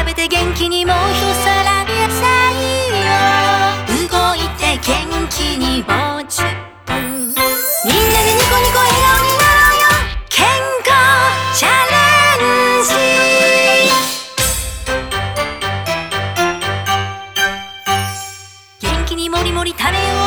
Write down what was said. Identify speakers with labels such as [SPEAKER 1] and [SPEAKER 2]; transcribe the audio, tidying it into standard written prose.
[SPEAKER 1] べて元気にもう一皿野菜を動いて元気にぼちみんなでニコニコ笑顔になろうよ健康チャレンジ元気にもりもり食べよう